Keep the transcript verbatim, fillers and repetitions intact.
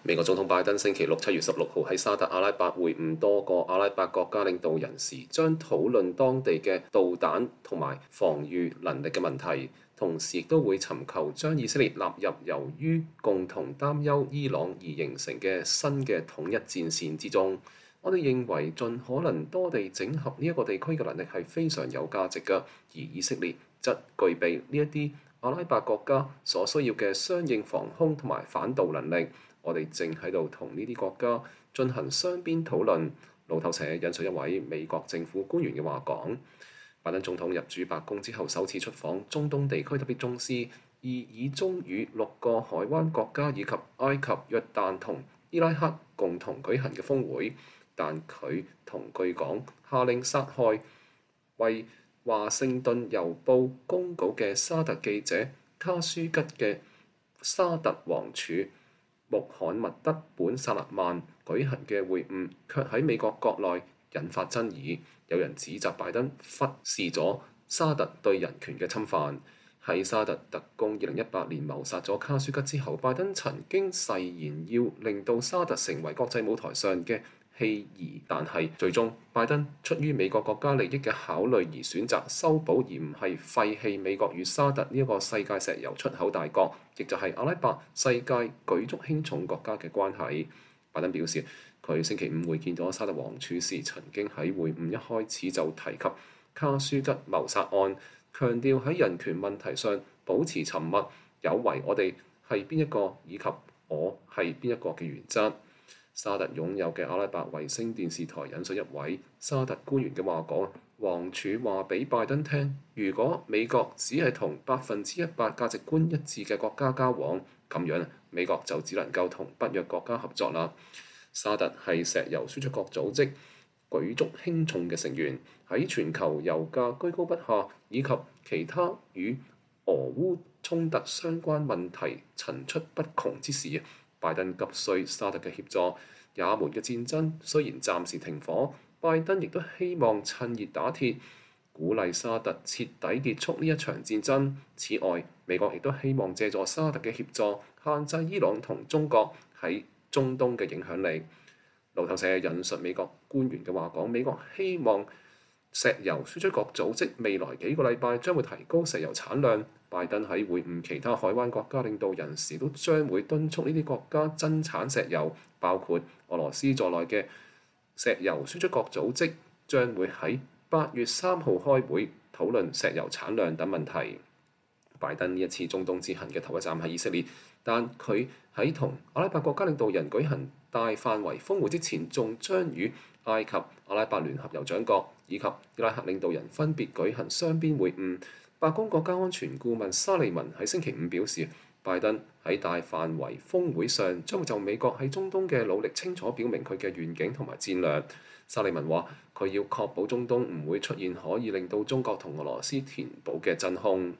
美國總統拜登星期六七月十六號喺沙特阿拉伯會晤多個阿拉伯國家領導人時，將討論當地嘅導彈同埋防禦能力嘅問題，同時亦都會尋求將以色列納入由於共同擔憂伊朗而形成嘅新嘅統一戰線之中。我哋認為盡可能多地整合呢一個地區嘅能力係非常有價值嘅，而以色列則具備呢一啲阿拉伯國家所需要嘅相應防空同埋反導能力。我哋正喺度同呢啲國家進行雙邊討論。路透社引述一位美國政府官員嘅話講，拜登總統入主白宮之後首次出訪中東地區特別重視，而以中與六個海灣國家以及埃及、約旦同伊拉克共同舉行嘅峰會，但佢同據講下令殺害為華盛頓郵報公稿嘅沙特記者卡舒吉嘅沙特王儲穆罕默德本薩勒曼舉行嘅會晤，卻喺美國國內引發爭議。有人指責拜登忽視咗沙特對人權嘅侵犯。喺沙特特工二零一八年謀殺咗卡舒吉之後，拜登曾經誓言要令到沙特成為國際舞台上嘅棄兒，但係最終拜登出於美國國家利益嘅考慮而選擇修補，而唔係廢棄美國與沙特呢一個世界石油出口大國，亦就係阿拉伯世界舉足輕重國家嘅關係。拜登表示，佢星期五會見咗沙特王儲時，曾經喺會晤一開始就提及卡舒吉謀殺案，強調喺人權問題上保持沉默，有違我哋係邊一個以及我係邊一個嘅原則。沙特擁有嘅阿拉伯衛星電視台引述一位沙特官員嘅話講，王儲話俾拜登聽，如果美國只係同百分之一百價值觀一致嘅國家交往，咁樣美國就只能夠同北約國家合作啦。沙特係石油輸出國組織舉足輕重嘅成員，喺全球油價居高不下以及其他與俄烏衝突相關問題層出不窮之時，拜登急需沙特嘅協助。也門嘅戰爭雖然暫時停火，拜登亦都希望趁熱打鐵，鼓勵沙特徹底結束呢一場戰爭。此外，美國亦都希望借助沙特嘅協助，限制伊朗同中國喺中東嘅影響力。路透社引述美國官員嘅話講，美國希望石油輸出國組織未來幾個禮拜將會提高石油產量。拜登喺會晤其他海灣國家領導人時，都將會敦促呢啲國家增產石油，包括俄羅斯在內嘅石油輸出國組織將會喺八月三號開會討論石油產量等問題。拜登呢一次中東之行嘅頭一站係以色列，但佢喺同阿拉伯國家領導人舉行大範圍峰會之前，仲將與埃及、阿拉伯聯合酋長國以及伊拉克領導人分別舉行雙邊會晤。白宮國家安全顧問沙利文喺星期五表示，拜登喺大範圍峰會上將會就美國喺中東嘅努力清楚表明佢嘅願景同埋戰略。沙利文話，佢要確保中東唔會出現可以令到中國同俄羅斯填補嘅真空。